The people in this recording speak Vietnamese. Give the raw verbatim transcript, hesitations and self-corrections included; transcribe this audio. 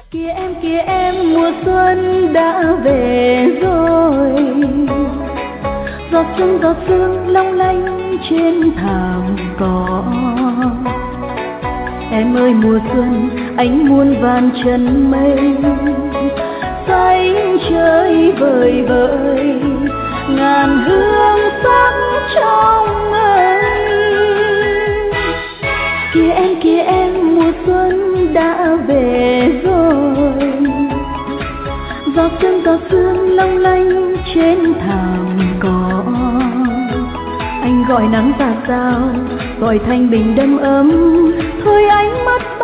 Kìa em kìa em, mùa xuân đã về rồi, giọt sương giọt sương long lanh trên thảm cỏ. Em ơi mùa xuân, anh muôn vàn chân mây, xanh trời vời vợi, ngàn hương sắc trong ấy. Kìa em kìa em, mùa xuân đã về rồi, giọt sương giọt sương long lanh trên thảm cỏ. Anh gọi nắng ra sao, gọi thanh bình đầm ấm, thôi ánh mắt